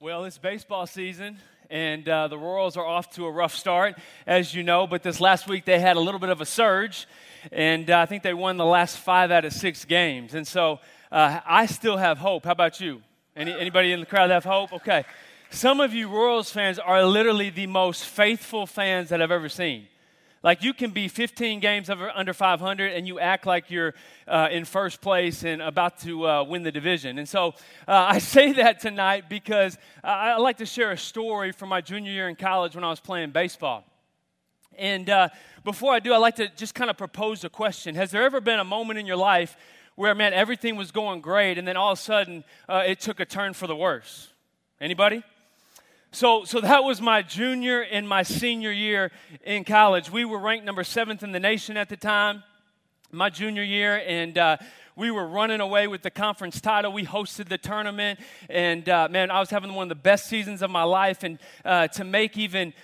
Well, it's baseball season, and the Royals are off to a rough start, as you know. But this last week they had a little bit of a surge, and I think they won the last 5 out of 6 games. And so I still have hope. How about you? Anybody in the crowd have hope? Okay. Some of you Royals fans are literally the most faithful fans that I've ever seen. Like, you can be 15 games under 500 and you act like you're in first place and about to win the division. And so I say that tonight because I like to share a story from my junior year in college when I was playing baseball. And before I do, I'd like to just kind of propose a question. Has there ever been a moment in your life where, man, everything was going great and then all of a sudden it took a turn for the worse? Anybody? So that was my junior and my senior year in college. We were ranked number 7th in the nation at the time, my junior year, and we were running away with the conference title. We hosted the tournament, and man, I was having one of the best seasons of my life. And to make even,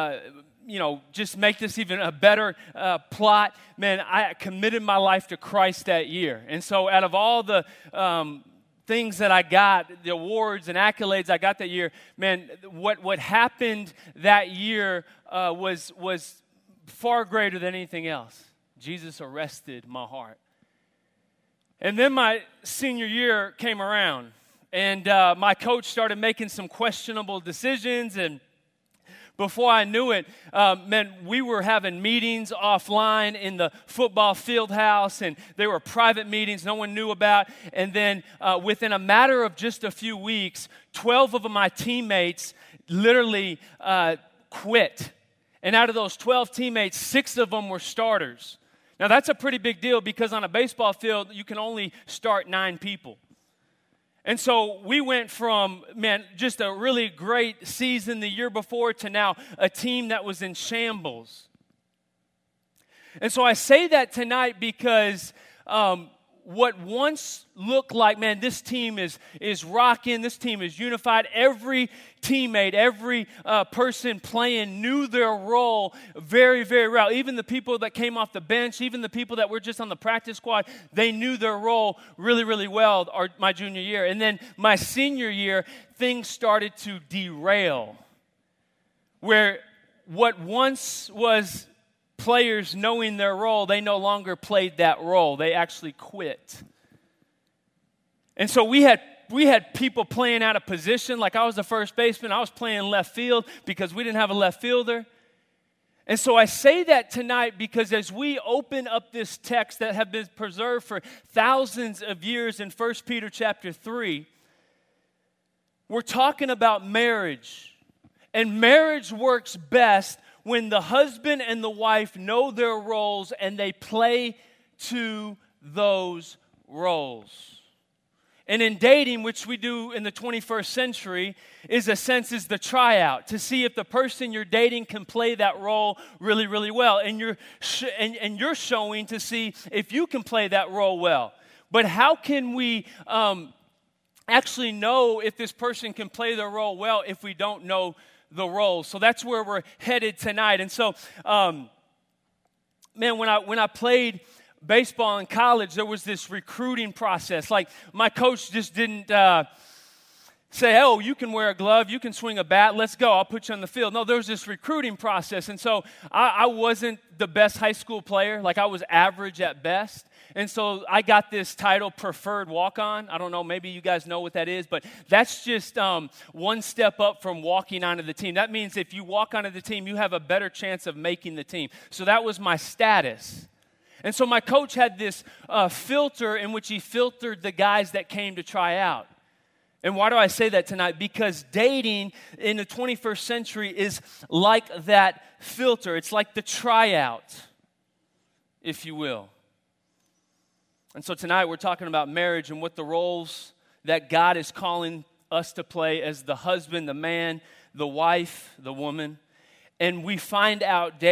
just make this even a better plot, man, I committed my life to Christ that year. And so out of all the things that I got, the awards and accolades I got that year, man, what happened that year was far greater than anything else. Jesus arrested my heart. And then my senior year came around, and my coach started making some questionable decisions, and before I knew it, man, we were having meetings offline in the football field house, and they were private meetings no one knew about. And then within a matter of just a few weeks, 12 of my teammates literally quit. And out of those 12 teammates, 6 of them were starters. Now, that's a pretty big deal because on a baseball field, you can only start 9 people. And so we went from, man, just a really great season the year before to now a team that was in shambles. And so I say that tonight because what once looked like, man, this team is rocking, this team is unified. Every teammate, every person playing knew their role very, very well. Even the people that came off the bench, even the people that were just on the practice squad, they knew their role really, really well my junior year. And then my senior year, things started to derail. Where what once was players knowing their role, they no longer played that role. They actually quit. And so we had people playing out of position. Like, I was the first baseman. I was playing left field because we didn't have a left fielder. And so I say that tonight because as we open up this text that have been preserved for thousands of years in 1 Peter chapter 3, we're talking about marriage. And marriage works best when the husband and the wife know their roles and they play to those roles. And in dating, which we do in the 21st century, is the tryout to see if the person you're dating can play that role really, really well. And you're showing to see if you can play that role well. But how can we actually know if this person can play their role well if we don't know the role? So that's where we're headed tonight. And so, man, when I played baseball in college, there was this recruiting process. Like, my coach just didn't say, oh, you can wear a glove, you can swing a bat, let's go, I'll put you on the field. No, there was this recruiting process. And so I wasn't the best high school player. Like, I was average at best. And so I got this title, preferred walk-on. I don't know, maybe you guys know what that is, but that's just one step up from walking onto the team. That means if you walk onto the team, you have a better chance of making the team. So that was my status. And so my coach had this filter in which he filtered the guys that came to try out. And why do I say that tonight? Because dating in the 21st century is like that filter. It's like the tryout, if you will. And so tonight we're talking about marriage and what the roles that God is calling us to play as the husband, the man, the wife, the woman. And we find out in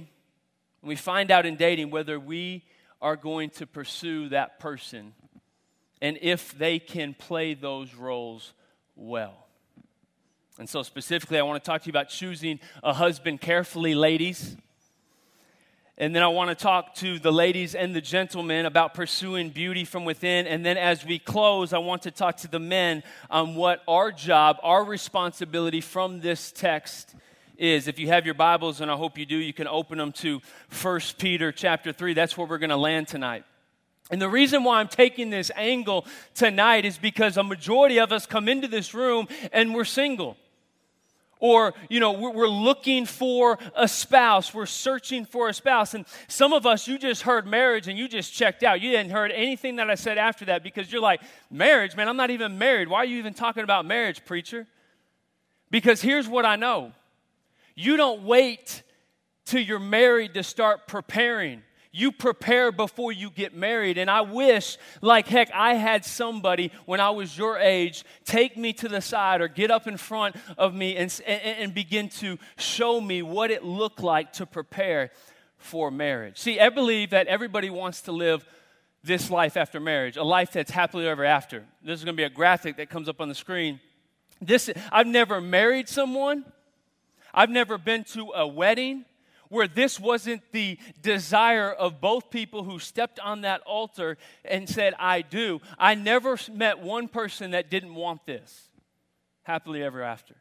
dating whether we are going to pursue that person and if they can play those roles well. And so specifically, I want to talk to you about choosing a husband carefully, ladies. And then I want to talk to the ladies and the gentlemen about pursuing beauty from within. And then as we close, I want to talk to the men on what our job, our responsibility from this text is. If you have your Bibles, and I hope you do, you can open them to 1 Peter chapter 3. That's where we're going to land tonight. And the reason why I'm taking this angle tonight is because a majority of us come into this room and we're single. Or, we're looking for a spouse. We're searching for a spouse. And some of us, you just heard marriage and you just checked out. You didn't heard anything that I said after that because you're like, marriage? Man, I'm not even married. Why are you even talking about marriage, preacher? Because here's what I know. You don't wait till you're married to start preparing. You prepare before you get married. And I wish, like heck, I had somebody when I was your age take me to the side or get up in front of me and begin to show me what it looked like to prepare for marriage. See, I believe that everybody wants to live this life after marriage, a life that's happily ever after. This is going to be a graphic that comes up on the screen. I've never married someone. I've never been to a wedding where this wasn't the desire of both people who stepped on that altar and said, I do. I never met one person that didn't want this, happily ever after.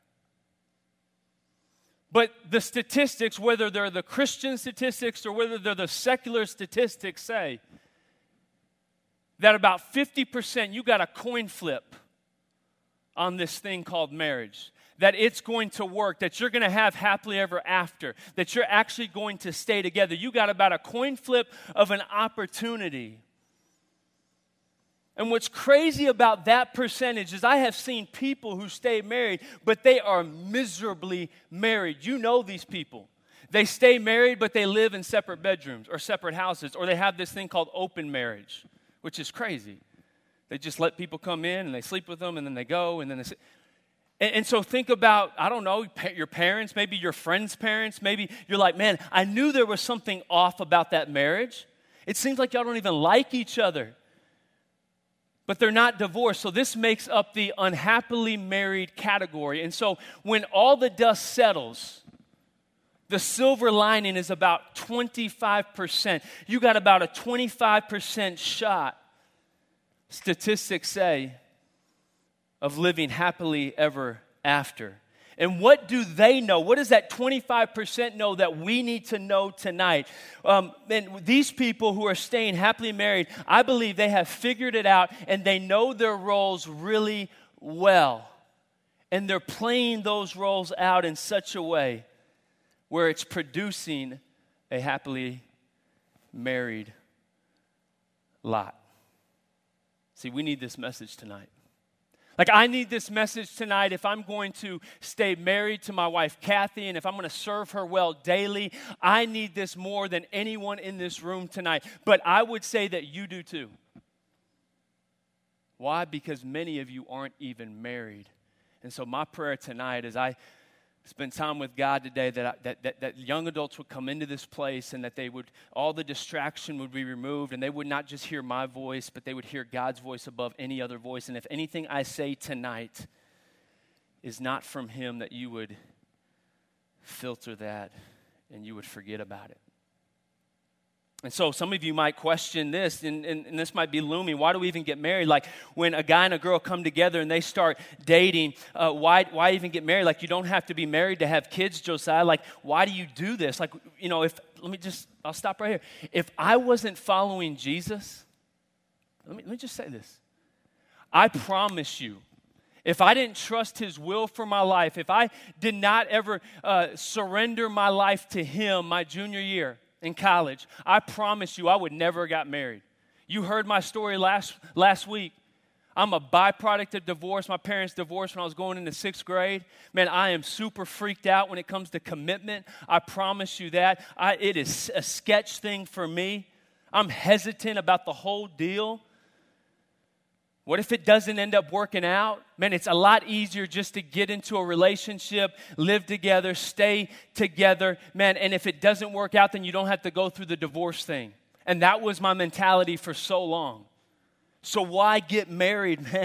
But the statistics, whether they're the Christian statistics or whether they're the secular statistics, say that about 50% you got a coin flip on this thing called marriage. That it's going to work, that you're going to have happily ever after, that you're actually going to stay together. You got about a coin flip of an opportunity. And what's crazy about that percentage is I have seen people who stay married, but they are miserably married. You know these people. They stay married, but they live in separate bedrooms or separate houses, or they have this thing called open marriage, which is crazy. They just let people come in and they sleep with them and then they go and then they And so think about, I don't know, your parents, maybe your friends' parents. Maybe you're like, man, I knew there was something off about that marriage. It seems like y'all don't even like each other. But they're not divorced. So this makes up the unhappily married category. And so when all the dust settles, the silver lining is about 25%. You got about a 25% shot, statistics say, of living happily ever after. And what do they know? What does that 25% know that we need to know tonight? And these people who are staying happily married, I believe they have figured it out and they know their roles really well. And they're playing those roles out in such a way where it's producing a happily married lot. See, we need this message tonight. Like, I need this message tonight if I'm going to stay married to my wife, Kathy, and if I'm going to serve her well daily. I need this more than anyone in this room tonight. But I would say that you do too. Why? Because many of you aren't even married. And so my prayer tonight is I spend time with God today that young adults would come into this place and that all the distraction would be removed and they would not just hear my voice, but they would hear God's voice above any other voice. And if anything I say tonight is not from Him, that you would filter that and you would forget about it. And so some of you might question this, and this might be looming. Why do we even get married? Like when a guy and a girl come together and they start dating, why even get married? Like you don't have to be married to have kids, Josiah. Like why do you do this? Like, I'll stop right here. If I wasn't following Jesus, let me just say this. I promise you, if I didn't trust His will for my life, if I did not ever surrender my life to Him my junior year in college, I promise you I would never have got married. You heard my story last week. I'm a byproduct of divorce. My parents divorced when I was going into 6th grade. Man, I am super freaked out when it comes to commitment. I promise you that. It is a sketch thing for me. I'm hesitant about the whole deal. What if it doesn't end up working out? Man, it's a lot easier just to get into a relationship, live together, stay together. Man, and if it doesn't work out, then you don't have to go through the divorce thing. And that was my mentality for so long. So why get married, man?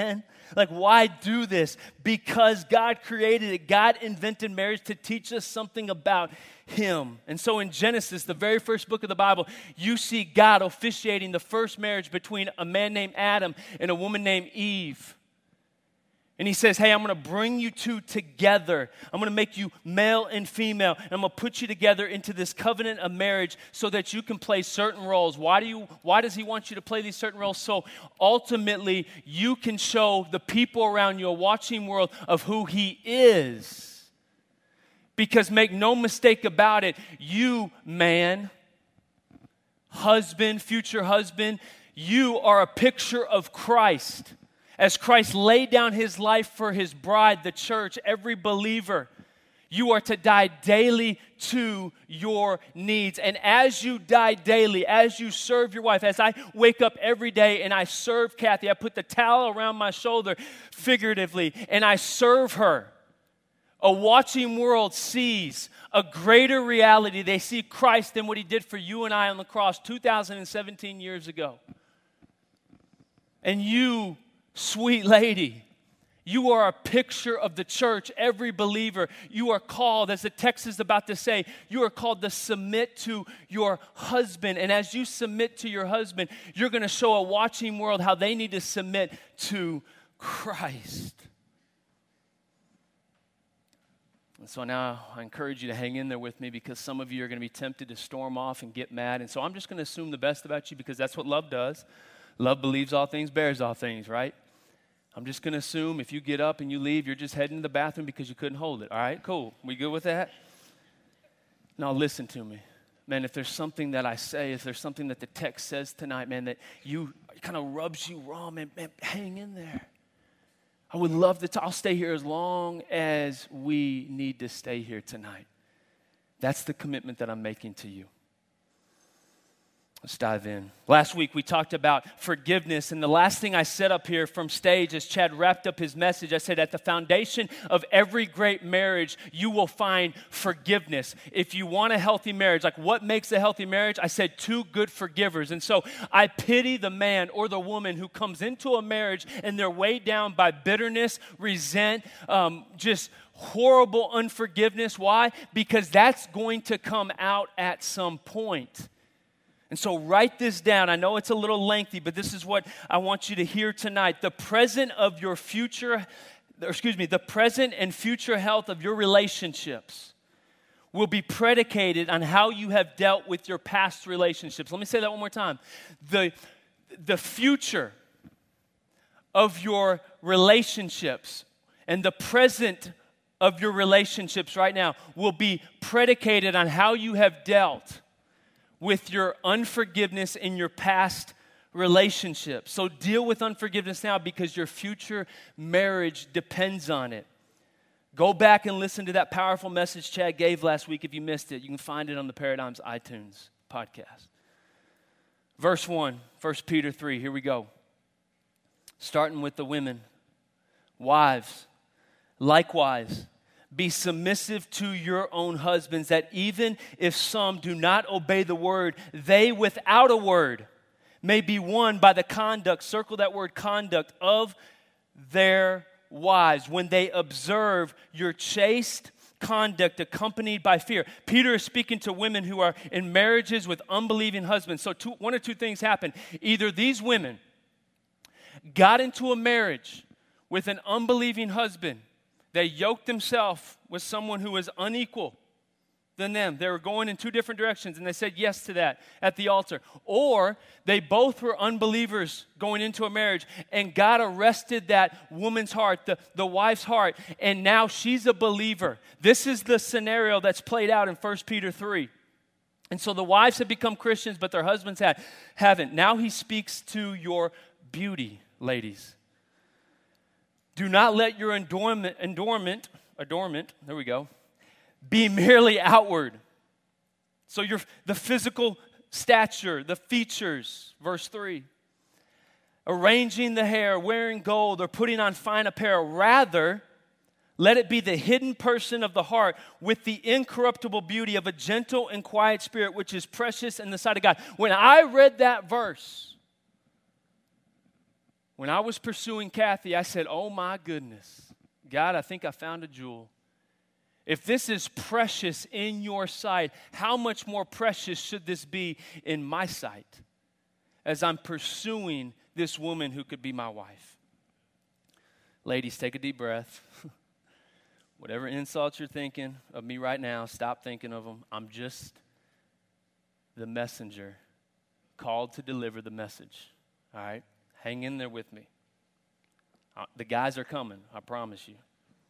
Like, why do this? Because God created it. God invented marriage to teach us something about Him. And so in Genesis, the very first book of the Bible, you see God officiating the first marriage between a man named Adam and a woman named Eve. And He says, hey, I'm going to bring you two together. I'm going to make you male and female. And I'm going to put you together into this covenant of marriage so that you can play certain roles. Why does He want you to play these certain roles? So ultimately, you can show the people around you a watching world of who He is. Because make no mistake about it, you, man, husband, future husband, you are a picture of Christ. As Christ laid down His life for His bride, the church, every believer, you are to die daily to your needs. And as you die daily, as you serve your wife, as I wake up every day and I serve Kathy, I put the towel around my shoulder figuratively and I serve her. A watching world sees a greater reality. They see Christ than what He did for you and I on the cross 2017 years ago. And you, sweet lady, you are a picture of the church, every believer. You are called, as the text is about to say, you are called to submit to your husband. And as you submit to your husband, you're going to show a watching world how they need to submit to Christ. And so now I encourage you to hang in there with me because some of you are going to be tempted to storm off and get mad. And so I'm just going to assume the best about you because that's what love does. Love believes all things, bears all things, right? I'm just going to assume if you get up and you leave, you're just heading to the bathroom because you couldn't hold it. All right, cool. We good with that? Now listen to me. Man, if there's something that I say, if there's something that the text says tonight, man, that you kind of rubs you wrong, man, hang in there. I would love to I'll stay here as long as we need to stay here tonight. That's the commitment that I'm making to you. Let's dive in. Last week we talked about forgiveness, and the last thing I said up here from stage as Chad wrapped up his message, I said at the foundation of every great marriage, you will find forgiveness. If you want a healthy marriage, like what makes a healthy marriage? I said two good forgivers. And so I pity the man or the woman who comes into a marriage and they're weighed down by bitterness, just horrible unforgiveness. Why? Because that's going to come out at some point. And so write this down. I know it's a little lengthy, but this is what I want you to hear tonight. The present and future health of your relationships will be predicated on how you have dealt with your past relationships. Let me say that one more time. The future of your relationships and the present of your relationships right now will be predicated on how you have dealt with your unforgiveness in your past relationships. So deal with unforgiveness now because your future marriage depends on it. Go back and listen to that powerful message Chad gave last week if you missed it. You can find it on the Paradigms iTunes podcast. Verse 1, 1 Peter 3, here we go. Starting with the women. Wives, likewise, be submissive to your own husbands, that even if some do not obey the word, they without a word may be won by the conduct, circle that word conduct, of their wives when they observe your chaste conduct accompanied by fear. Peter is speaking to women who are in marriages with unbelieving husbands. So one or two things happen. Either these women got into a marriage with an unbelieving husband. They yoked themselves with someone who was unequal than them. They were going in two different directions, and they said yes to that at the altar. Or they both were unbelievers going into a marriage, and God arrested that woman's heart, the wife's heart, and now she's a believer. This is the scenario that's played out in 1 Peter 3. And so the wives have become Christians, but their husbands haven't. Now he speaks to your beauty, ladies. Do not let your adornment, there we go, be merely outward. So the physical stature, the features, verse 3. Arranging the hair, wearing gold, or putting on fine apparel. Rather, let it be the hidden person of the heart with the incorruptible beauty of a gentle and quiet spirit, which is precious in the sight of God. When I read that verse, When I was pursuing Kathy, I said, oh my goodness, God, I think I found a jewel. If this is precious in your sight, how much more precious should this be in my sight as I'm pursuing this woman who could be my wife? Ladies, take a deep breath. Whatever insults you're thinking of me right now, stop thinking of them. I'm just the messenger called to deliver the message. All right? Hang in there with me. The guys are coming, I promise you.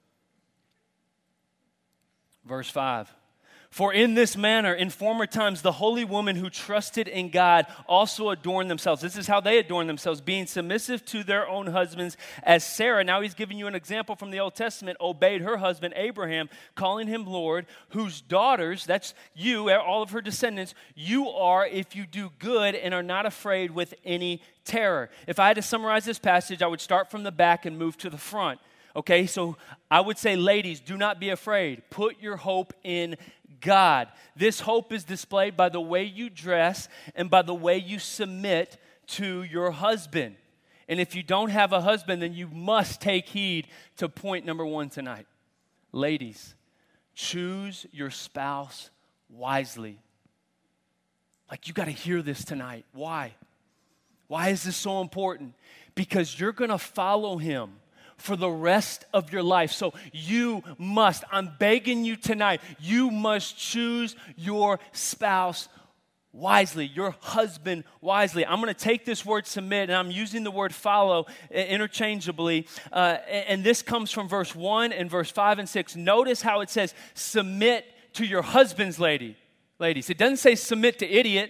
Verse 5. For in this manner, in former times, the holy women who trusted in God also adorned themselves. This is how they adorned themselves, being submissive to their own husbands, as Sarah, now he's giving you an example from the Old Testament, obeyed her husband Abraham, calling him Lord, whose daughters, that's you, all of her descendants, you are if you do good and are not afraid with any terror. If I had to summarize this passage, I would start from the back and move to the front. Okay, so I would say, ladies, do not be afraid. Put your hope in God. This hope is displayed by the way you dress and by the way you submit to your husband. And if you don't have a husband, then you must take heed to point number 1 tonight. Ladies, choose your spouse wisely. Like, you got to hear this tonight. Why? Why is this so important? Because you're going to follow him for the rest of your life. So you must, I'm begging you tonight, you must choose your spouse wisely, your husband wisely. I'm going to take this word submit, and I'm using the word follow interchangeably. And this comes from verse 1 and verse 5 and 6. Notice how it says, submit to your husbands, ladies. It doesn't say submit to idiot.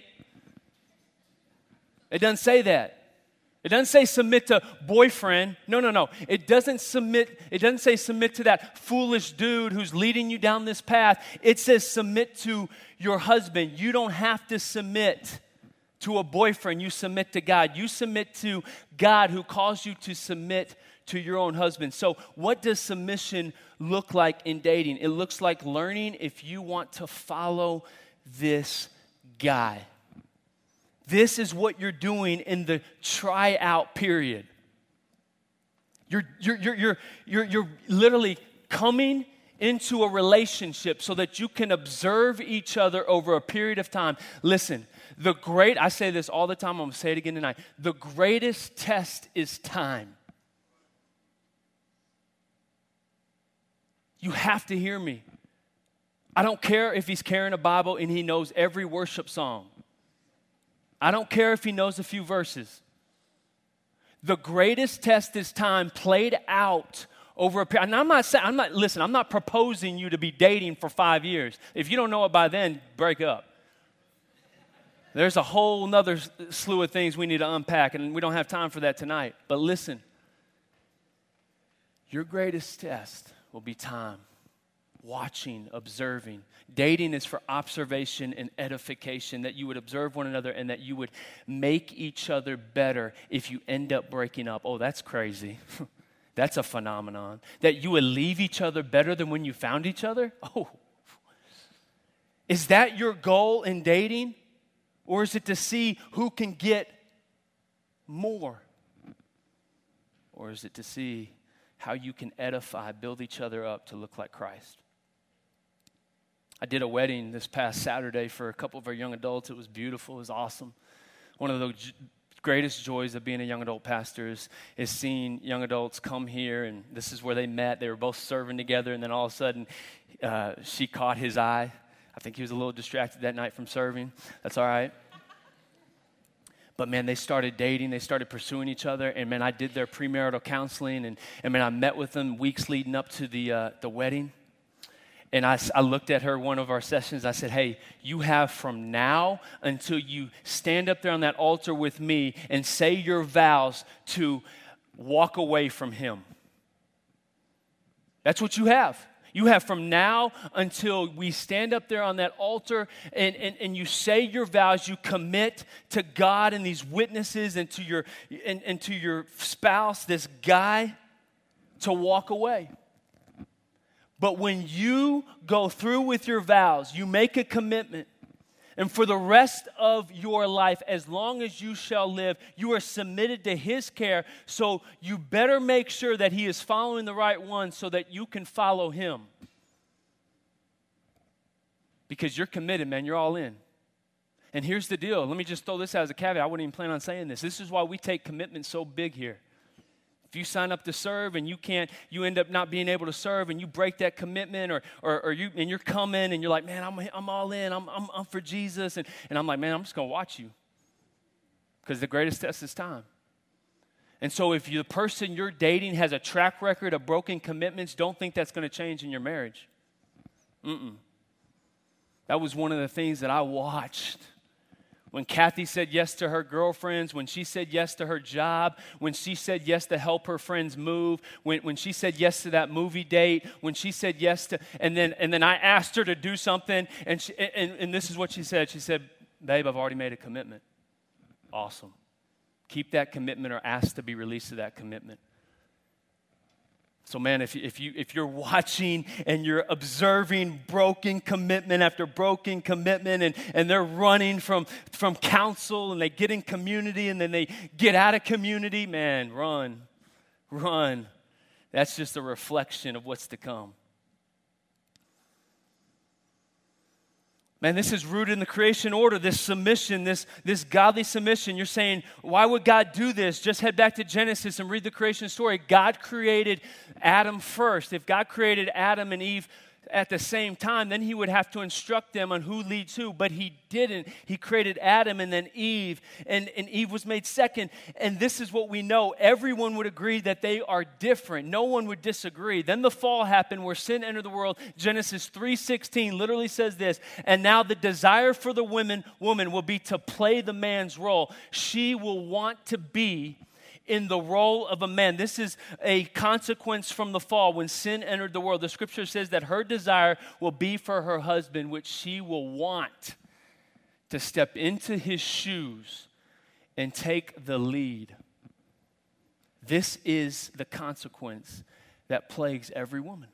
It doesn't say that. It doesn't say submit to boyfriend. No. It doesn't say submit to that foolish dude who's leading you down this path. It says submit to your husband. You don't have to submit to a boyfriend. You submit to God. You submit to God who calls you to submit to your own husband. So what does submission look like in dating? It looks like learning if you want to follow this guy. This is what you're doing in the tryout period. You're literally coming into a relationship so that you can observe each other over a period of time. Listen, I say this all the time, I'm going to say it again tonight. The greatest test is time. You have to hear me. I don't care if he's carrying a Bible and he knows every worship song. I don't care if he knows a few verses. The greatest test is time played out over a period. And I'm not proposing you to be dating for 5 years. If you don't know it by then, break up. There's a whole nother slew of things we need to unpack, and we don't have time for that tonight. But listen, your greatest test will be time. Watching, observing. Dating is for observation and edification, that you would observe one another and that you would make each other better if you end up breaking up. Oh, that's crazy. That's a phenomenon. That you would leave each other better than when you found each other? Oh. Is that your goal in dating? Or is it to see who can get more? Or is it to see how you can edify, build each other up to look like Christ? I did a wedding this past Saturday for a couple of our young adults. It was beautiful. It was awesome. One of the greatest joys of being a young adult pastor is seeing young adults come here, and this is where they met. They were both serving together, and then all of a sudden, she caught his eye. I think he was a little distracted that night from serving. That's all right. But, man, they started dating. They started pursuing each other. And, man, I did their premarital counseling. And man, I met with them weeks leading up to the wedding. And I looked at her one of our sessions. I said, hey, you have from now until you stand up there on that altar with me and say your vows to walk away from him. That's what you have. You have from now until we stand up there on that altar and you say your vows, you commit to God and these witnesses and to your spouse, this guy, to walk away. But when you go through with your vows, you make a commitment And for the rest of your life, as long as you shall live, you are submitted to his care. So you better make sure that he is following the right one so that you can follow him. Because you're committed, man. You're all in. And here's the deal. Let me just throw this out as a caveat. I wouldn't even plan on saying this. This is why we take commitment so big here. If you sign up to serve and you end up not being able to serve and you break that commitment or you're coming and you're like, man, I'm all in. I'm for Jesus. And I'm like, man, I'm just going to watch you. Because the greatest test is time. And so if the person you're dating has a track record of broken commitments, don't think that's going to change in your marriage. That was one of the things that I watched. When Kathy said yes to her girlfriends, when she said yes to her job, when she said yes to help her friends move, when she said yes to that movie date, when she said yes to, and then I asked her to do something, and this is what she said. She said, babe, I've already made a commitment. Awesome. Keep that commitment or ask to be released to that commitment. So man, if you're watching and you're observing broken commitment after broken commitment and they're running from counsel and they get in community and then they get out of community, man, run. That's just a reflection of what's to come. Man, this is rooted in the creation order, this submission, this godly submission. You're saying, why would God do this? Just head back to Genesis and read the creation story. God created Adam first. If God created Adam and Eve at the same time, then he would have to instruct them on who leads who, but he didn't. He created Adam and then Eve, and Eve was made second, and this is what we know. Everyone would agree that they are different. No one would disagree. Then the fall happened where sin entered the world. Genesis 3:16 literally says this, and now the desire for the woman will be to play the man's role. She will want to be in the role of a man. This is a consequence from the fall. When sin entered the world, the scripture says that her desire will be for her husband, which she will want to step into his shoes and take the lead. This is the consequence that plagues every woman.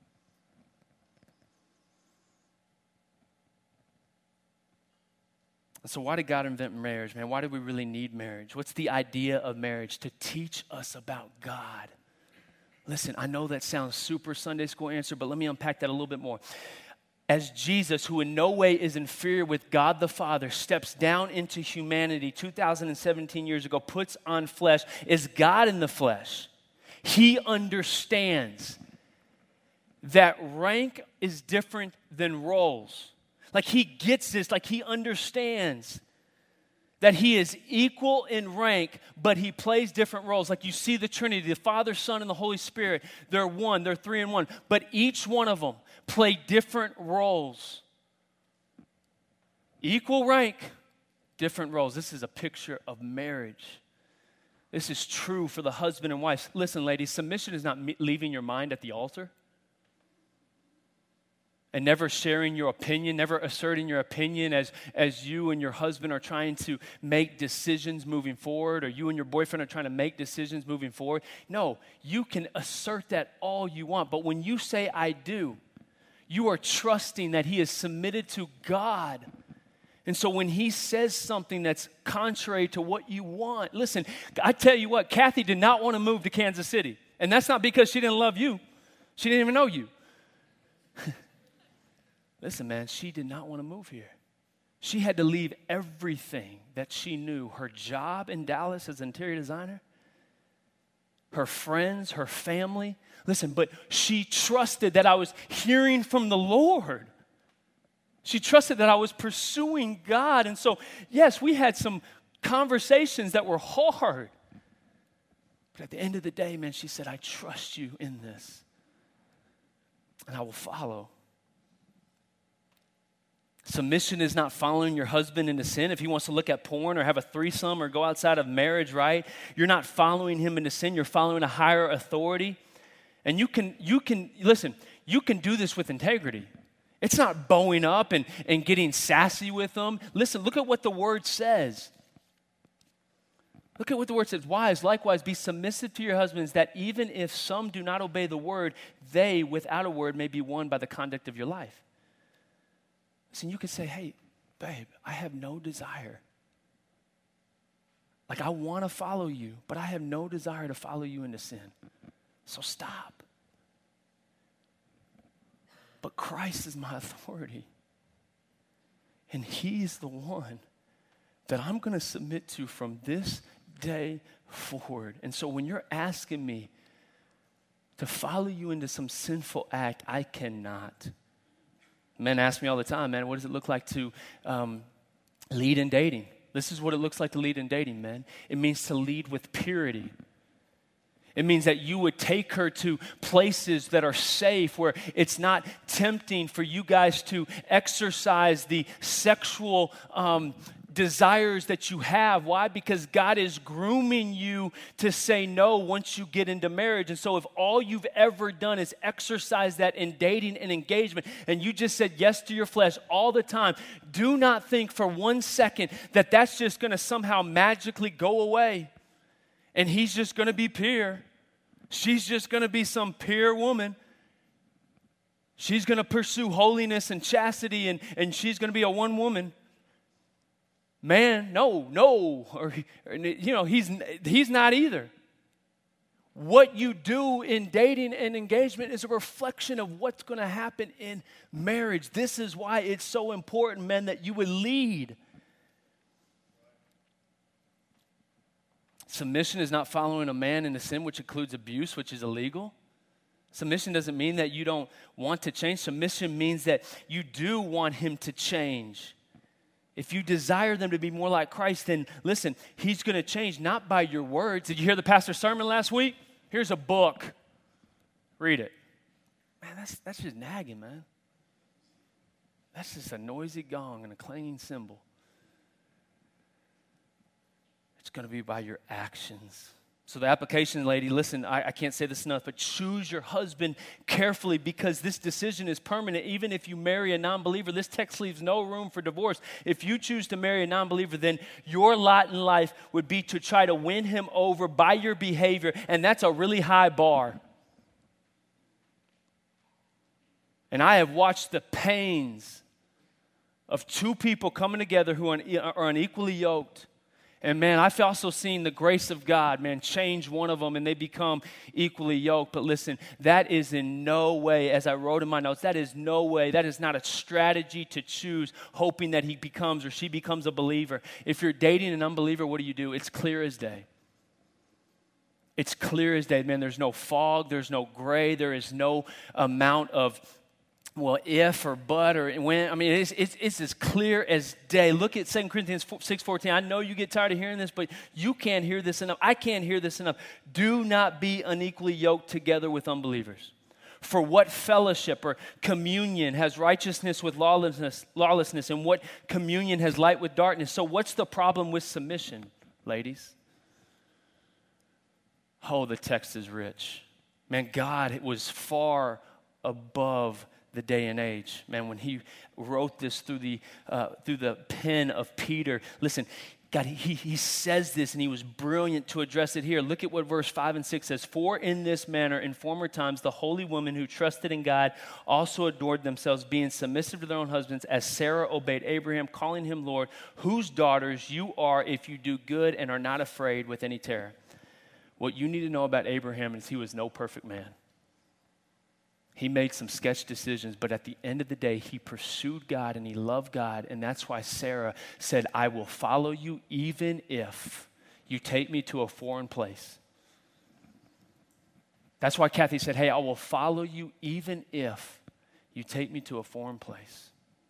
So why did God invent marriage, man? Why do we really need marriage? What's the idea of marriage? To teach us about God. Listen, I know that sounds super Sunday school answer, but let me unpack that a little bit more. As Jesus, who in no way is inferior with God the Father, steps down into humanity 2017 years ago, puts on flesh, is God in the flesh. He understands that rank is different than roles. Like he gets this, like he understands that he is equal in rank, but he plays different roles. Like you see the Trinity, the Father, Son, and the Holy Spirit. They're one, they're three in one. But each one of them play different roles. Equal rank, different roles. This is a picture of marriage. This is true for the husband and wife. Listen, ladies, submission is not leaving your mind at the altar. And never sharing your opinion, never asserting your opinion as you and your husband are trying to make decisions moving forward, or you and your boyfriend are trying to make decisions moving forward. No, you can assert that all you want, but when you say I do, you are trusting that he is submitted to God. And so when he says something that's contrary to what you want, listen, I tell you what, Kathy did not want to move to Kansas City. And that's not because she didn't love you. She didn't even know you. Listen, man, she did not want to move here. She had to leave everything that she knew. Her job in Dallas as an interior designer, her friends, her family. Listen, but she trusted that I was hearing from the Lord. She trusted that I was pursuing God. And so, yes, we had some conversations that were hard. But at the end of the day, man, she said, I trust you in this. And I will follow. Submission is not following your husband into sin. If he wants to look at porn or have a threesome or go outside of marriage, right? You're not following him into sin. You're following a higher authority. And you can listen, you can do this with integrity. It's not bowing up and getting sassy with them. Listen, look at what the word says. Look at what the word says. Wives, likewise, be submissive to your husbands, that even if some do not obey the word, they, without a word, may be won by the conduct of your life. Listen, you could say, hey, babe, I have no desire. Like, I want to follow you, but I have no desire to follow you into sin. So stop. But Christ is my authority. And he's the one that I'm going to submit to from this day forward. And so when you're asking me to follow you into some sinful act, I cannot. Men ask me all the time, man, what does it look like to lead in dating? This is what it looks like to lead in dating, men. It means to lead with purity. It means that you would take her to places that are safe, where it's not tempting for you guys to exercise the sexual desires that you have. Why? Because God is grooming you to say no once you get into marriage. And so if all you've ever done is exercise that in dating and engagement, and you just said yes to your flesh all the time, do not think for 1 second that that's just going to somehow magically go away. And he's just going to be pure. She's just going to be some pure woman. She's going to pursue holiness and chastity, and she's going to be a one woman. Man, no. Or he's not either. What you do in dating and engagement is a reflection of what's going to happen in marriage. This is why it's so important, men, that you would lead. Submission is not following a man into sin, which includes abuse, which is illegal. Submission doesn't mean that you don't want to change. Submission means that you do want him to change. If you desire them to be more like Christ, then listen, he's going to change, not by your words. Did you hear the pastor's sermon last week? Here's a book. Read it. Man, that's just nagging, man. That's just a noisy gong and a clanging cymbal. It's going to be by your actions. So the application, lady, listen, I can't say this enough, but choose your husband carefully, because this decision is permanent. Even if you marry a non-believer, this text leaves no room for divorce. If you choose to marry a non-believer, then your lot in life would be to try to win him over by your behavior, and that's a really high bar. And I have watched the pains of two people coming together who are unequally yoked. And man, I've also seen the grace of God, man, change one of them and they become equally yoked. But listen, that is in no way, as I wrote in my notes, that is not a strategy to choose, hoping that he becomes or she becomes a believer. If you're dating an unbeliever, what do? It's clear as day. It's clear as day, man. There's no fog, there's no gray, there is no amount of if or but or when. I mean, it's as clear as day. Look at 2 Corinthians 6:14. I know you get tired of hearing this, but you can't hear this enough. I can't hear this enough. Do not be unequally yoked together with unbelievers. For what fellowship or communion has righteousness with lawlessness, and what communion has light with darkness? So what's the problem with submission, ladies? Oh, the text is rich. Man, God was far above the day and age. Man, when he wrote this through the pen of Peter, listen, God, he says this, and he was brilliant to address it here. Look at what verse 5 and 6 says. For in this manner, in former times, the holy women who trusted in God also adored themselves, being submissive to their own husbands, as Sarah obeyed Abraham, calling him Lord, whose daughters you are if you do good and are not afraid with any terror. What you need to know about Abraham is he was no perfect man. He made some sketch decisions, but at the end of the day, he pursued God and he loved God. And that's why Sarah said, I will follow you even if you take me to a foreign place. That's why Kathy said, hey, I will follow you even if you take me to a foreign place.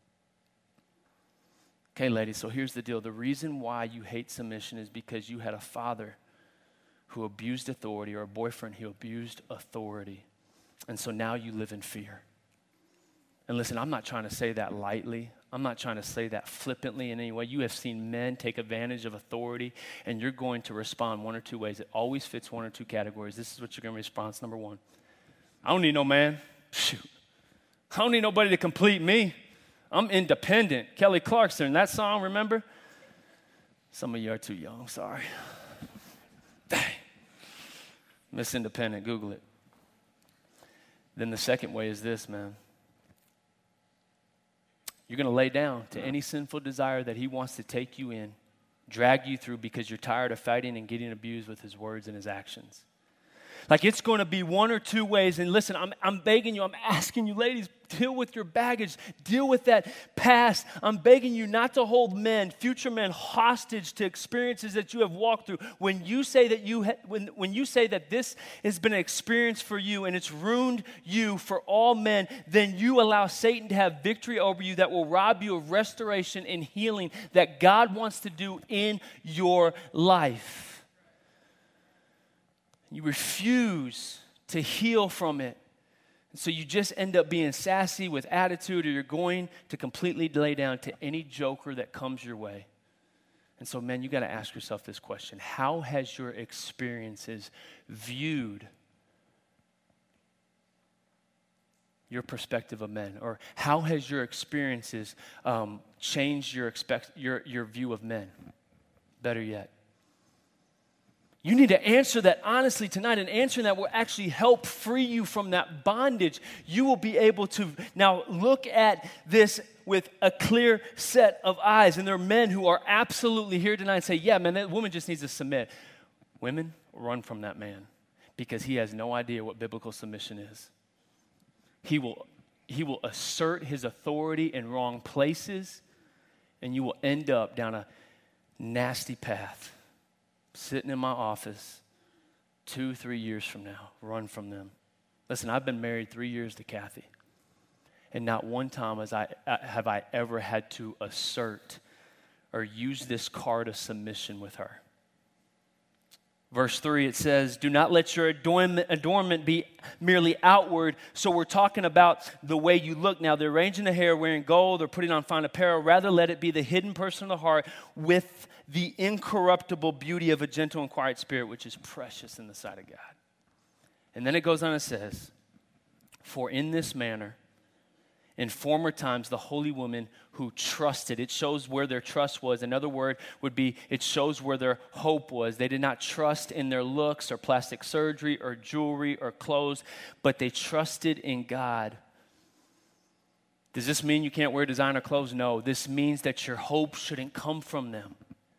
Okay, ladies, so here's the deal. The reason why you hate submission is because you had a father who abused authority, or a boyfriend who abused authority. And so now you live in fear. And listen, I'm not trying to say that lightly. I'm not trying to say that flippantly in any way. You have seen men take advantage of authority, and you're going to respond one or two ways. It always fits one or two categories. This is what you're going to respond. Number one, I don't need no man. Shoot. I don't need nobody to complete me. I'm independent. Kelly Clarkson, that song, remember? Some of you are too young, sorry. Dang. Miss Independent, Google it. Then the second way is this, man. You're going to lay down to any sinful desire that he wants to take you in, drag you through because you're tired of fighting and getting abused with his words and his actions. Like it's going to be one or two ways. And listen, I'm begging you, I'm asking you, ladies, deal with your baggage. Deal with that past. I'm begging you not to hold men, future men, hostage to experiences that you have walked through. When you say that when you say that this has been an experience for you and it's ruined you for all men, then you allow Satan to have victory over you that will rob you of restoration and healing that God wants to do in your life. You refuse to heal from it. And so you just end up being sassy with attitude, or you're going to completely lay down to any joker that comes your way. And so, men, you got to ask yourself this question. How has your experiences viewed your perspective of men? Or how has your experiences changed your view of men? Better yet. You need to answer that honestly tonight, and answering that will actually help free you from that bondage. You will be able to now look at this with a clear set of eyes. And there are men who are absolutely here tonight and say, yeah, man, that woman just needs to submit. Women, run from that man because he has no idea what biblical submission is. He will assert his authority in wrong places, and you will end up down a nasty path. Sitting in my office 2-3 years from now, run from them. Listen, I've been married 3 years to Kathy, and not one time have I ever had to assert or use this card of submission with her. Verse 3, it says, do not let your adornment be merely outward. So we're talking about the way you look now. They're arranging the hair, wearing gold, or putting on fine apparel. Rather, let it be the hidden person of the heart with the incorruptible beauty of a gentle and quiet spirit, which is precious in the sight of God. And then it goes on and says, for in this manner, in former times, the holy women who trusted, it shows where their trust was. Another word would be, it shows where their hope was. They did not trust in their looks or plastic surgery or jewelry or clothes, but they trusted in God. Does this mean you can't wear designer clothes? No, this means that your hope shouldn't come from them.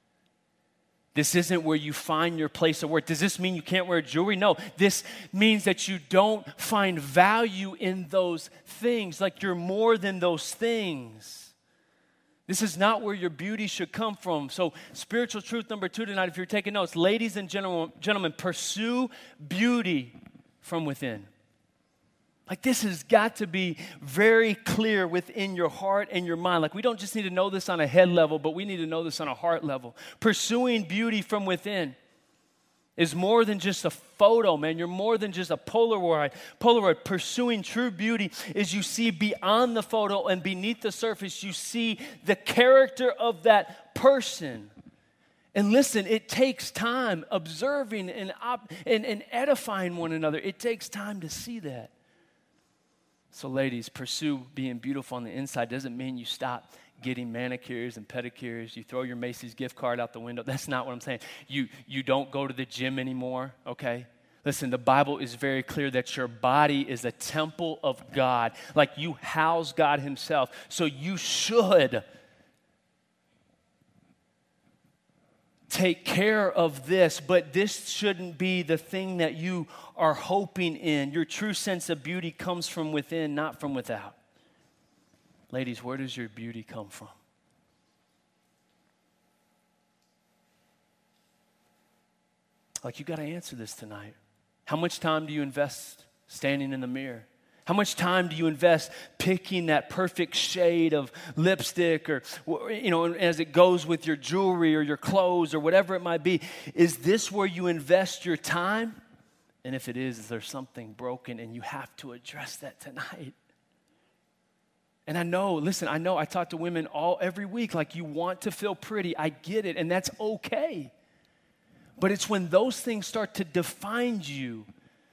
This isn't where you find your place of worth. Does this mean you can't wear jewelry? No, this means that you don't find value in those things, like you're more than those things. This is not where your beauty should come from. So spiritual truth number 2 tonight, if you're taking notes, ladies and gentlemen, pursue beauty from within. Like this has got to be very clear within your heart and your mind. Like we don't just need to know this on a head level, but we need to know this on a heart level. Pursuing beauty from within is more than just a photo, man. You're more than just a Polaroid. Pursuing true beauty is you see beyond the photo, and beneath the surface, you see the character of that person. And listen, it takes time observing and edifying one another. It takes time to see that. So ladies, pursue being beautiful on the inside. Doesn't mean you stop getting manicures and pedicures. You throw your Macy's gift card out the window. That's not what I'm saying. You don't go to the gym anymore, okay? Listen, the Bible is very clear that your body is a temple of God. Like you house God himself. So you should take care of this, but this shouldn't be the thing that you are hoping in. Your true sense of beauty comes from within, not from without. Ladies, where does your beauty come from? Like you got to answer this tonight. How much time do you invest standing in the mirror? How much time do you invest picking that perfect shade of lipstick or, as it goes with your jewelry or your clothes or whatever it might be? Is this where you invest your time? And if it is there something broken and you have to address that tonight? And I know I talk to women every week, like you want to feel pretty. I get it, and that's okay. But it's when those things start to define you.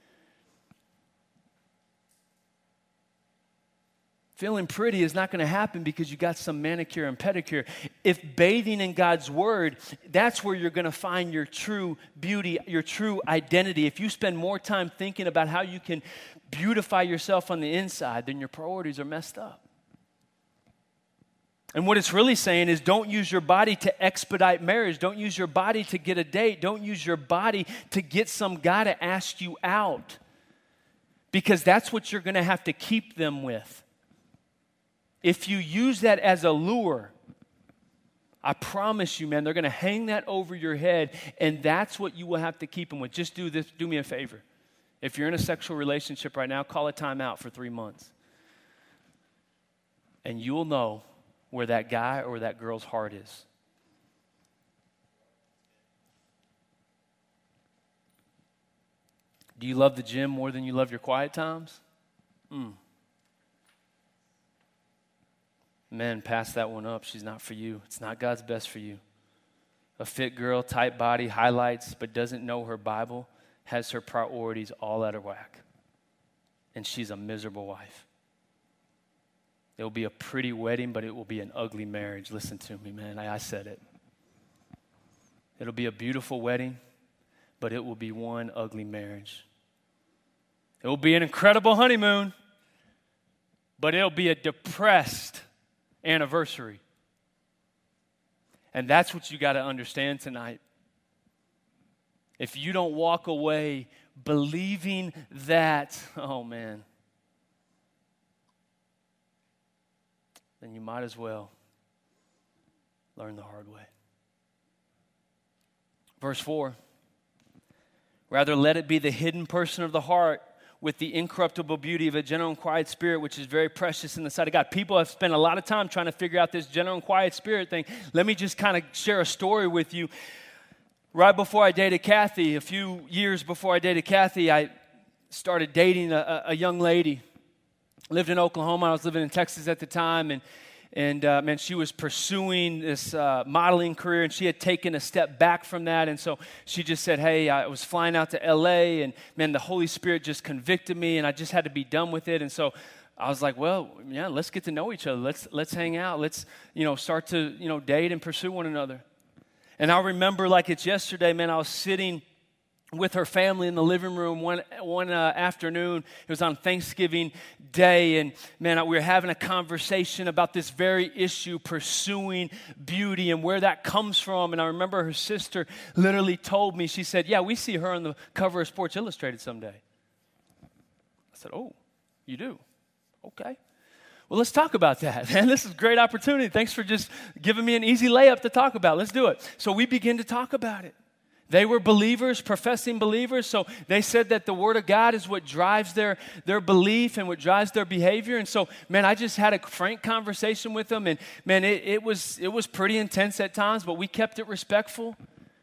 Feeling pretty is not going to happen because you got some manicure and pedicure. If bathing in God's word, that's where you're going to find your true beauty, your true identity. If you spend more time thinking about how you can beautify yourself on the inside, then your priorities are messed up. And what it's really saying is don't use your body to expedite marriage. Don't use your body to get a date. Don't use your body to get some guy to ask you out. Because that's what you're going to have to keep them with. If you use that as a lure, I promise you, man, they're going to hang that over your head, and that's what you will have to keep them with. Just do this. Do me a favor. If you're in a sexual relationship right now, call a timeout for 3 months. And you'll know where that guy or that girl's heart is. Do you love the gym more than you love your quiet times? Men, pass that one up. She's not for you. It's not God's best for you. A fit girl, tight body, highlights, but doesn't know her Bible, has her priorities all out of whack. And she's a miserable wife. It will be a pretty wedding, but it will be an ugly marriage. Listen to me, man. I said it. It'll be a beautiful wedding, but it will be one ugly marriage. It will be an incredible honeymoon, but it'll be a depressed anniversary. And that's what you got to understand tonight. If you don't walk away believing that, oh man, then you might as well learn the hard way. Verse 4, rather let it be the hidden person of the heart with the incorruptible beauty of a gentle and quiet spirit, which is very precious in the sight of God. People have spent a lot of time trying to figure out this gentle and quiet spirit thing. Let me just kind of share a story with you. Right before I dated Kathy, a few years before I dated Kathy, I started dating a young lady. Lived in Oklahoma. I was living in Texas at the time, and man, she was pursuing this modeling career, and she had taken a step back from that, and so she just said, hey, I was flying out to L.A., and man, the Holy Spirit just convicted me, and I just had to be done with it, and so I was like, well, yeah, let's get to know each other. Let's hang out. Let's, start to, date and pursue one another. And I remember like it's yesterday, man, I was sitting with her family in the living room one afternoon. It was on Thanksgiving Day, and man, we were having a conversation about this very issue, pursuing beauty and where that comes from. And I remember her sister literally told me, she said, yeah, we see her on the cover of Sports Illustrated someday. I said, oh, you do? Okay. Well, let's talk about that, man. This is a great opportunity. Thanks for just giving me an easy layup to talk about. Let's do it. So we begin to talk about it. They were believers, professing believers, so they said that the Word of God is what drives their belief and what drives their behavior. And so, man, I just had a frank conversation with them, and man, it was pretty intense at times, but we kept it respectful.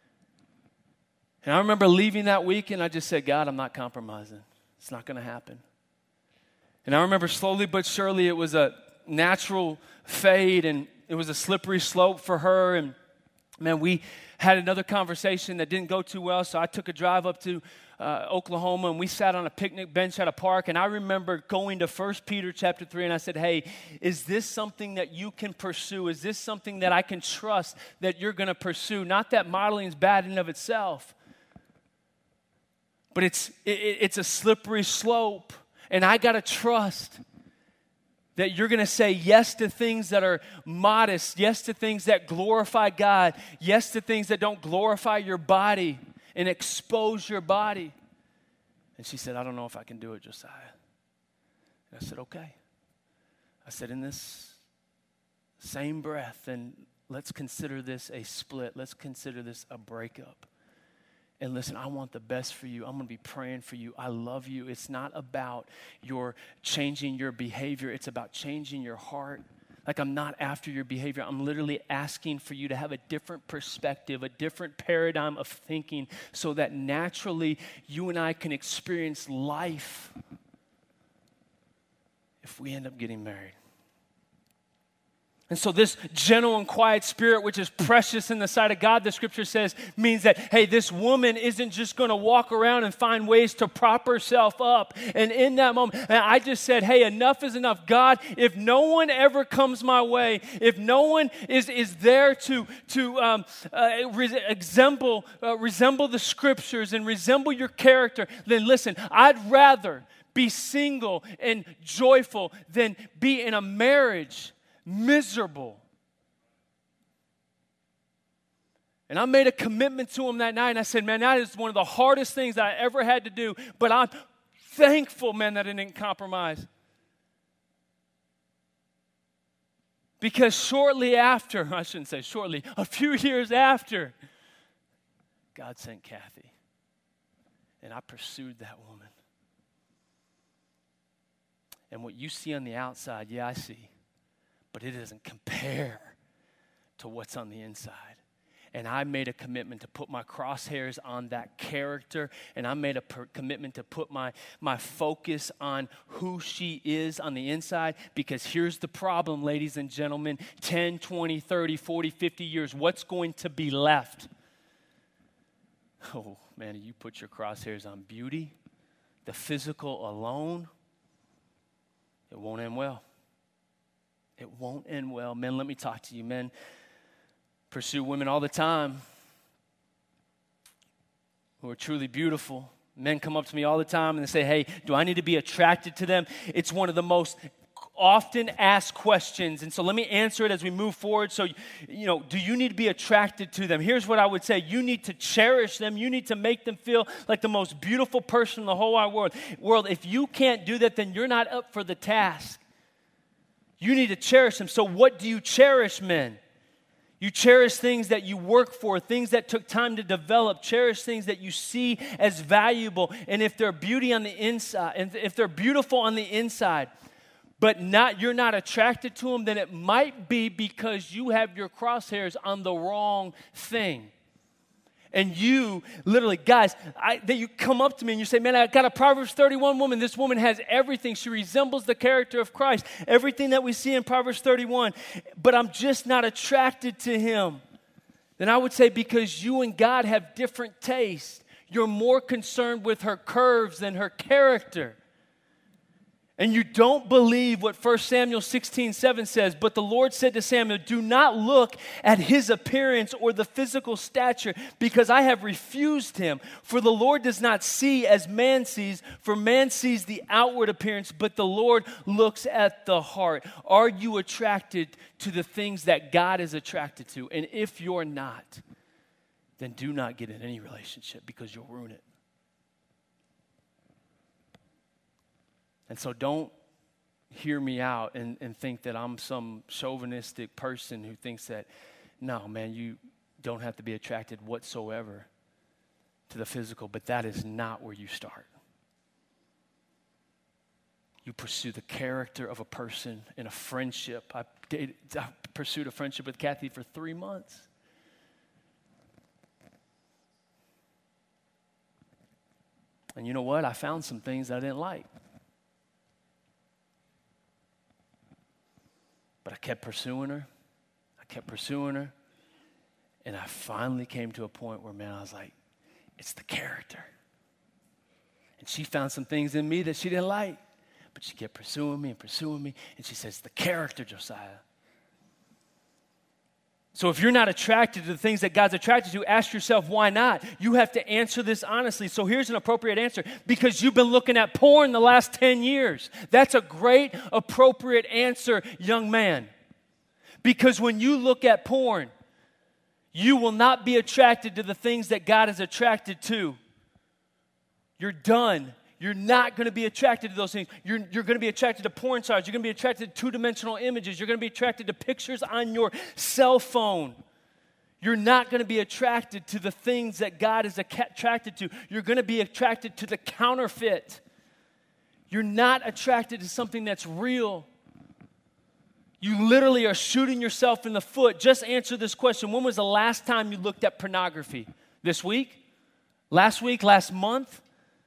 And I remember leaving that week, and I just said, God, I'm not compromising. It's not going to happen. And I remember slowly but surely it was a natural fade, and it was a slippery slope for her, and man, we had another conversation that didn't go too well, so I took a drive up to Oklahoma, and we sat on a picnic bench at a park, and I remember going to 1 Peter chapter 3, and I said, hey, is this something that you can pursue? Is this something that I can trust that you're going to pursue? Not that modeling is bad in and of itself, but it's a slippery slope, and I got to trust that you're going to say yes to things that are modest, yes to things that glorify God, yes to things that don't glorify your body and expose your body. And she said, I don't know if I can do it, Josiah. And I said, okay. I said, in this same breath, then let's consider this a split. Let's consider this a breakup. And listen, I want the best for you. I'm going to be praying for you. I love you. It's not about your changing your behavior. It's about changing your heart. Like, I'm not after your behavior. I'm literally asking for you to have a different perspective, a different paradigm of thinking, so that naturally you and I can experience life if we end up getting married. And so this gentle and quiet spirit, which is precious in the sight of God, the scripture says, means that, hey, this woman isn't just going to walk around and find ways to prop herself up. And in that moment, I just said, hey, enough is enough. God, if no one ever comes my way, if no one is there to resemble the scriptures and resemble your character, then listen, I'd rather be single and joyful than be in a marriage miserable And I made a commitment to him that night, and I said, man, that is one of the hardest things that I ever had to do, but I'm thankful, man, that I didn't compromise. Because shortly after, I shouldn't say shortly, a few years after, God sent Kathy. And I pursued that woman. And what you see on the outside, yeah, I see. But it doesn't compare to what's on the inside. And I made a commitment to put my crosshairs on that character. And I made a commitment to put my focus on who she is on the inside. Because here's the problem, ladies and gentlemen. 10, 20, 30, 40, 50 years, what's going to be left? Oh, man, you put your crosshairs on beauty, the physical alone, it won't end well. It won't end well. Men, let me talk to you, men. Pursue women all the time who are truly beautiful. Men come up to me all the time and they say, hey, do I need to be attracted to them? It's one of the most often asked questions. And so let me answer it as we move forward. So, do you need to be attracted to them? Here's what I would say. You need to cherish them. You need to make them feel like the most beautiful person in the whole wide world. If you can't do that, then you're not up for the task. You need to cherish them. So what do you cherish, men? You cherish things that you work for, things that took time to develop. Cherish things that you see as valuable. And if they're beauty on the inside, and if they're beautiful on the inside, but you're not attracted to them, then it might be because you have your crosshairs on the wrong thing. And you, literally, guys, that you come up to me and you say, man, I got a Proverbs 31 woman. This woman has everything. She resembles the character of Christ. Everything that we see in Proverbs 31. But I'm just not attracted to him. Then I would say because you and God have different tastes. You're more concerned with her curves than her character. And you don't believe what 1 Samuel 16:7 says. But the Lord said to Samuel, do not look at his appearance or the physical stature, because I have refused him. For the Lord does not see as man sees, for man sees the outward appearance, but the Lord looks at the heart. Are you attracted to the things that God is attracted to? And if you're not, then do not get in any relationship, because you'll ruin it. And so don't hear me out and think that I'm some chauvinistic person who thinks that, no, man, you don't have to be attracted whatsoever to the physical, but that is not where you start. You pursue the character of a person in a friendship. I pursued a friendship with Kathy for 3 months. And you know what? I found some things I didn't like. But I kept pursuing her. And I finally came to a point where, man, I was like, it's the character. And she found some things in me that she didn't like. But she kept pursuing me. And she says, the character, Josiah. So if you're not attracted to the things that God's attracted to, ask yourself, why not? You have to answer this honestly. So here's an appropriate answer. Because you've been looking at porn the last 10 years. That's a great, appropriate answer, young man. Because when you look at porn, you will not be attracted to the things that God is attracted to. You're done. You're not going to be attracted to those things. You're going to be attracted to porn stars. You're going to be attracted to two-dimensional images. You're going to be attracted to pictures on your cell phone. You're not going to be attracted to the things that God is attracted to. You're going to be attracted to the counterfeit. You're not attracted to something that's real. You literally are shooting yourself in the foot. Just answer this question. When was the last time you looked at pornography? This week? Last week? Last month?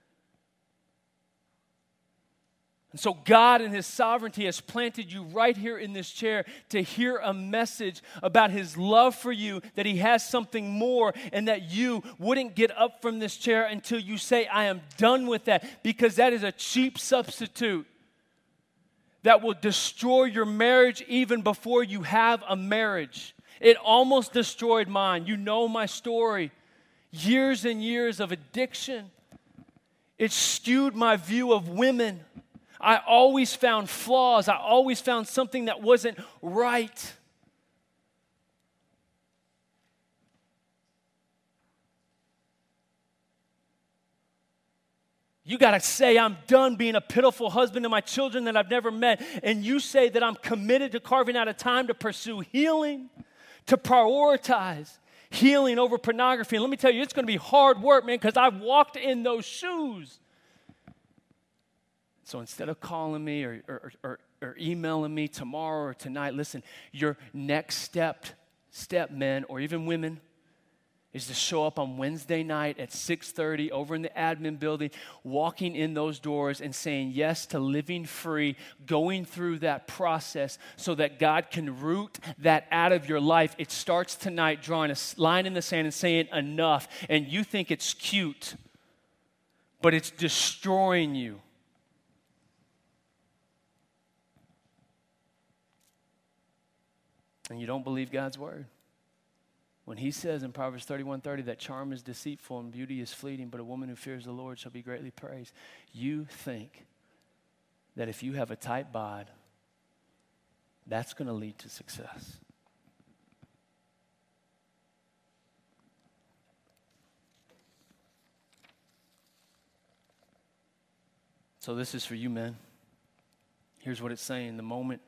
And so God in his sovereignty has planted you right here in this chair to hear a message about his love for you, that he has something more, and that you wouldn't get up from this chair until you say, I am done with that, because that is a cheap substitute that will destroy your marriage even before you have a marriage. It almost destroyed mine. You know my story. Years and years of addiction. It skewed my view of women. I always found flaws. I always found something that wasn't right. You got to say, I'm done being a pitiful husband to my children that I've never met. And you say that I'm committed to carving out a time to pursue healing, to prioritize healing over pornography. And let me tell you, it's going to be hard work, man, because I've walked in those shoes. So instead of calling me or emailing me tomorrow or tonight, listen, your next step, men, or even women, is to show up on Wednesday night at 6:30 over in the admin building, walking in those doors and saying yes to living free, going through that process so that God can root that out of your life. It starts tonight drawing a line in the sand and saying enough, and you think it's cute, but it's destroying you. And you don't believe God's word. When he says in Proverbs 31:30 that charm is deceitful and beauty is fleeting, but a woman who fears the Lord shall be greatly praised, you think that if you have a tight bod, that's going to lead to success. So this is for you, men. Here's what it's saying. The moment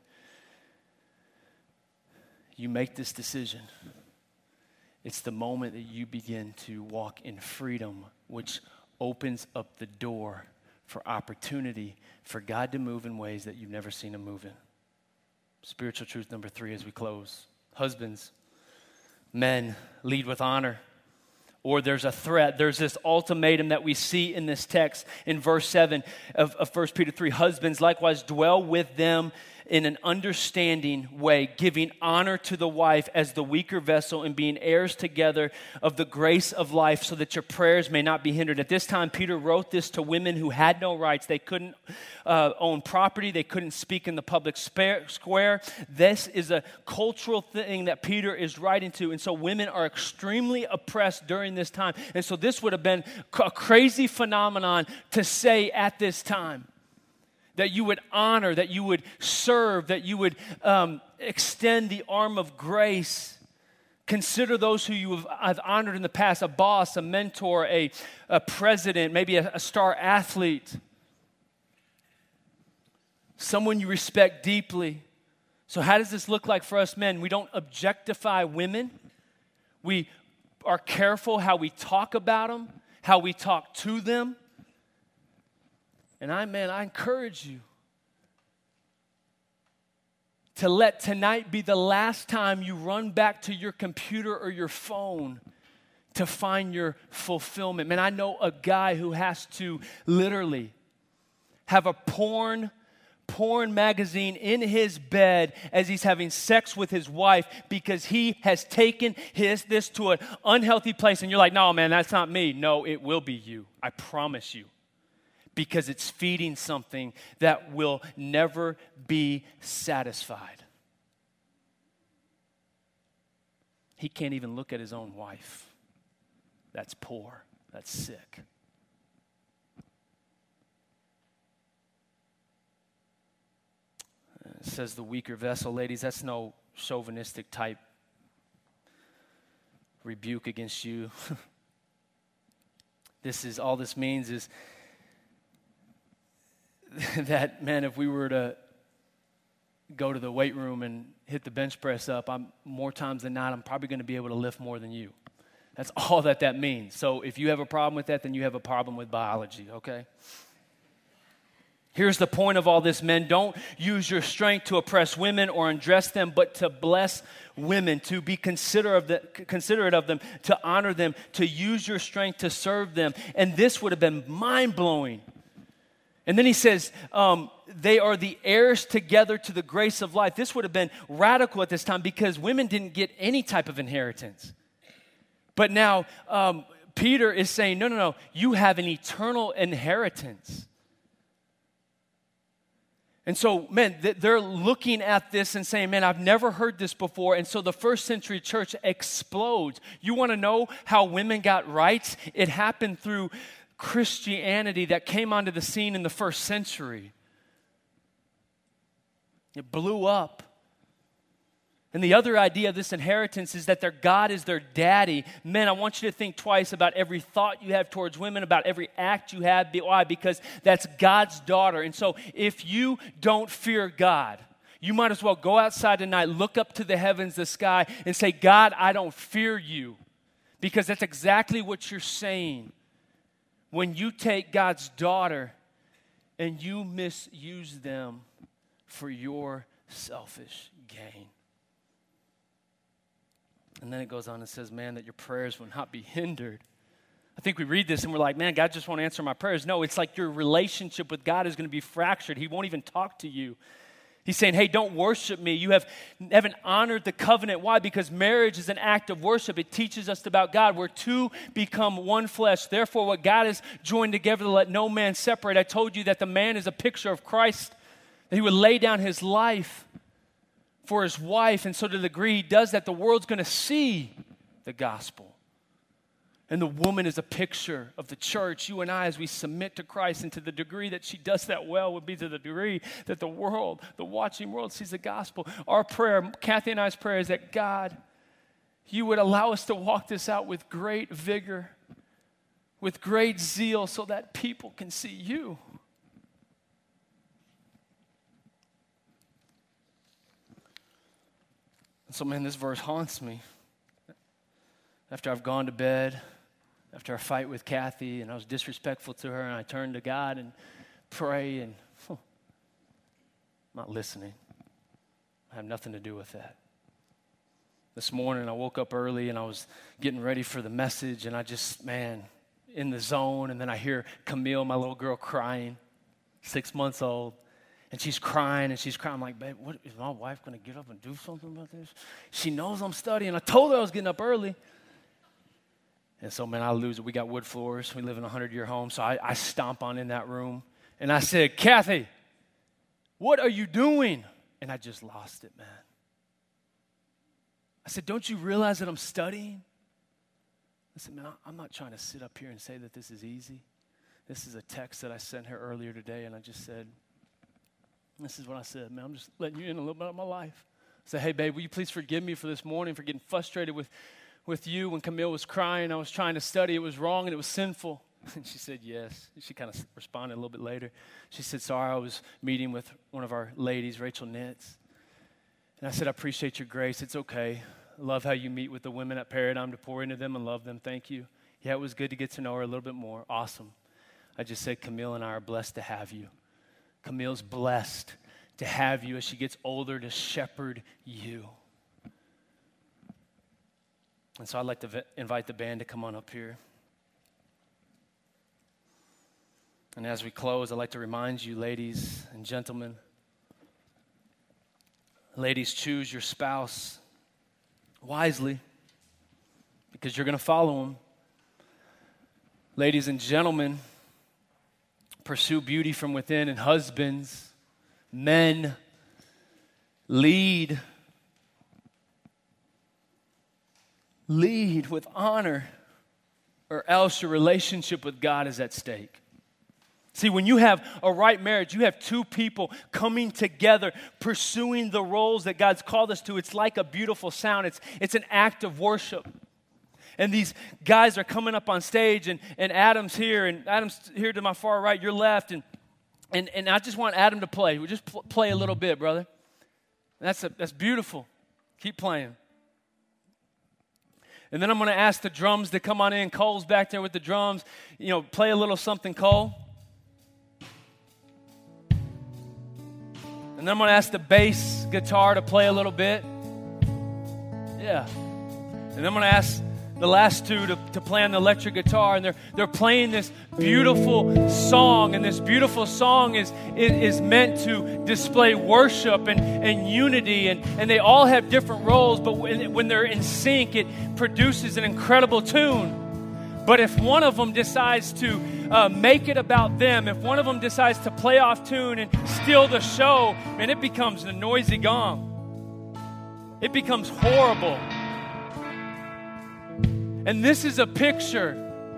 you make this decision, it's the moment that you begin to walk in freedom, which opens up the door for opportunity for God to move in ways that you've never seen him move in. Spiritual truth number 3 as we close. Husbands, men, lead with honor. Or there's a threat. There's this ultimatum that we see in this text in verse 7 of 1 Peter 3. Husbands, likewise, dwell with them in an understanding way, giving honor to the wife as the weaker vessel and being heirs together of the grace of life so that your prayers may not be hindered. At this time, Peter wrote this to women who had no rights. They couldn't own property. They couldn't speak in the public square. This is a cultural thing that Peter is writing to. And so women are extremely oppressed during this time. And so this would have been a crazy phenomenon to say at this time. That you would honor, that you would serve, that you would extend the arm of grace. Consider those who you have honored in the past, a boss, a mentor, a president, maybe a star athlete. Someone you respect deeply. So how does this look like for us men? We don't objectify women. We are careful how we talk about them, how we talk to them. And I encourage you to let tonight be the last time you run back to your computer or your phone to find your fulfillment. Man, I know a guy who has to literally have a porn magazine in his bed as he's having sex with his wife because he has taken this to an unhealthy place. And you're like, no, man, that's not me. No, it will be you. I promise you. Because it's feeding something that will never be satisfied. He can't even look at his own wife. That's poor. That's sick. It says the weaker vessel. Ladies, that's no chauvinistic type rebuke against you. All this means is that, man, if we were to go to the weight room and hit the bench press up, more times than not, I'm probably going to be able to lift more than you. That's all that means. So if you have a problem with that, then you have a problem with biology, okay? Here's the point of all this, men. Don't use your strength to oppress women or undress them, but to bless women, to be considerate of them, to honor them, to use your strength to serve them. And this would have been mind-blowing. And then he says, they are the heirs together to the grace of life. This would have been radical at this time because women didn't get any type of inheritance. But now Peter is saying, no, you have an eternal inheritance. And so, man, they're looking at this and saying, man, I've never heard this before. And so the first century church explodes. You want to know how women got rights? It happened through Christianity that came onto the scene in the first century. It blew up. And the other idea of this inheritance is that their God is their daddy. Men, I want you to think twice about every thought you have towards women, about every act you have. Why? Because that's God's daughter. And so if you don't fear God, you might as well go outside tonight, look up to the heavens, the sky, and say, God, I don't fear you. Because that's exactly what you're saying when you take God's daughter and you misuse them for your selfish gain. And then it goes on and says, man, that your prayers will not be hindered. I think we read this and we're like, man, God just won't answer my prayers. No, it's like your relationship with God is going to be fractured. He won't even talk to you. He's saying, hey, don't worship me. You haven't honored the covenant. Why? Because marriage is an act of worship. It teaches us about God. We're two become one flesh. Therefore, what God has joined together, let no man separate. I told you that the man is a picture of Christ, that he would lay down his life for his wife. And so to the degree he does that, the world's going to see the gospel. And the woman is a picture of the church, you and I, as we submit to Christ. And to the degree that she does that well would be to the degree that the world, the watching world, sees the gospel. Our prayer, Kathy and I's prayer, is that God, you would allow us to walk this out with great vigor, with great zeal, so that people can see you. So, man, this verse haunts me. After I've gone to bed, after I fight with Kathy and I was disrespectful to her and I turn to God and pray and I'm not listening. I have nothing to do with that. This morning I woke up early and I was getting ready for the message and I just, man, in the zone. And then I hear Camille, my little girl, crying, 6 months old. And she's crying, and she's crying. I'm like, babe, what, is my wife going to get up and do something about this? She knows I'm studying. I told her I was getting up early. And so, man, I lose it. We got wood floors. We live in a 100-year home. So I stomp on in that room. And I said, Kathy, what are you doing? And I just lost it, man. I said, don't you realize that I'm studying? I said, man, I'm not trying to sit up here and say that this is easy. This is a text that I sent her earlier today, and I just said, this is what I said, man, I'm just letting you in a little bit of my life. I said, hey, babe, will you please forgive me for this morning, for getting frustrated with you when Camille was crying. I was trying to study. It was wrong and it was sinful. And she said, yes. She kind of responded a little bit later. She said, sorry, I was meeting with one of our ladies, Rachel Nitz. And I said, I appreciate your grace. It's okay. I love how you meet with the women at Paradigm to pour into them and love them. Thank you. Yeah, it was good to get to know her a little bit more. Awesome. I just said, Camille and I are blessed to have you. Camille's blessed to have you as she gets older to shepherd you. And so I'd like to invite the band to come on up here. And as we close, I'd like to remind you, ladies and gentlemen, ladies, choose your spouse wisely because you're going to follow him. Ladies and gentlemen, pursue beauty from within, and husbands, men, lead with honor, or else your relationship with God is at stake. See, when you have a right marriage, you have two people coming together, pursuing the roles that God's called us to. It's like a beautiful sound. It's an act of worship. And these guys are coming up on stage, and Adam's here to my far right, your left, and I just want Adam to play. We'll just play a little bit, brother. That's beautiful. Keep playing. And then I'm going to ask the drums to come on in. Cole's back there with the drums. You know, play a little something, Cole. And then I'm going to ask the bass guitar to play a little bit. Yeah. And then I'm going to ask the last two to play on the electric guitar, and they're playing this beautiful song, and this beautiful song is meant to display worship and unity, and they all have different roles, but when they're in sync, it produces an incredible tune. But if one of them decides to make it about them, if one of them decides to play off tune and steal the show, man, it becomes a noisy gong. It becomes horrible. And this is a picture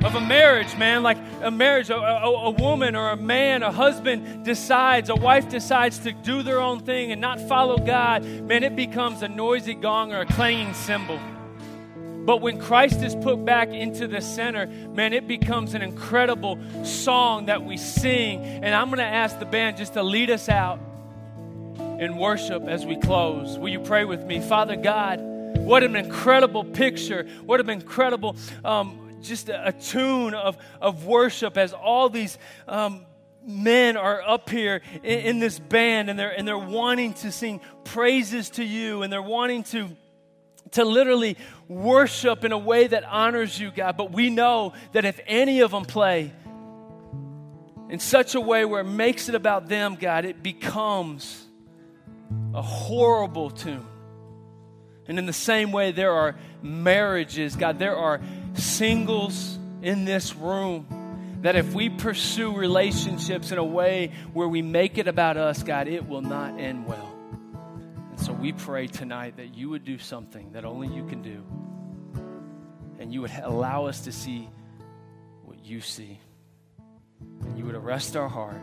of a marriage, man, like a marriage, a woman or a man, a husband decides, a wife decides to do their own thing and not follow God, man, it becomes a noisy gong or a clanging cymbal. But when Christ is put back into the center, man, it becomes an incredible song that we sing. And I'm going to ask the band just to lead us out in worship as we close. Will you pray with me? Father God, what an incredible picture. What an incredible, just a tune of worship as all these men are up here in this band, and they're wanting to sing praises to you, and they're wanting to literally worship in a way that honors you, God. But we know that if any of them play in such a way where it makes it about them, God, it becomes a horrible tune. And in the same way, there are marriages, God, there are singles in this room that if we pursue relationships in a way where we make it about us, God, it will not end well. So we pray tonight that you would do something that only you can do. And you would allow us to see what you see. And you would arrest our heart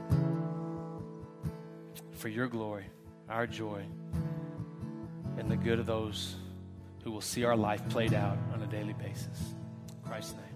for your glory, our joy, and the good of those who will see our life played out on a daily basis. In Christ's name.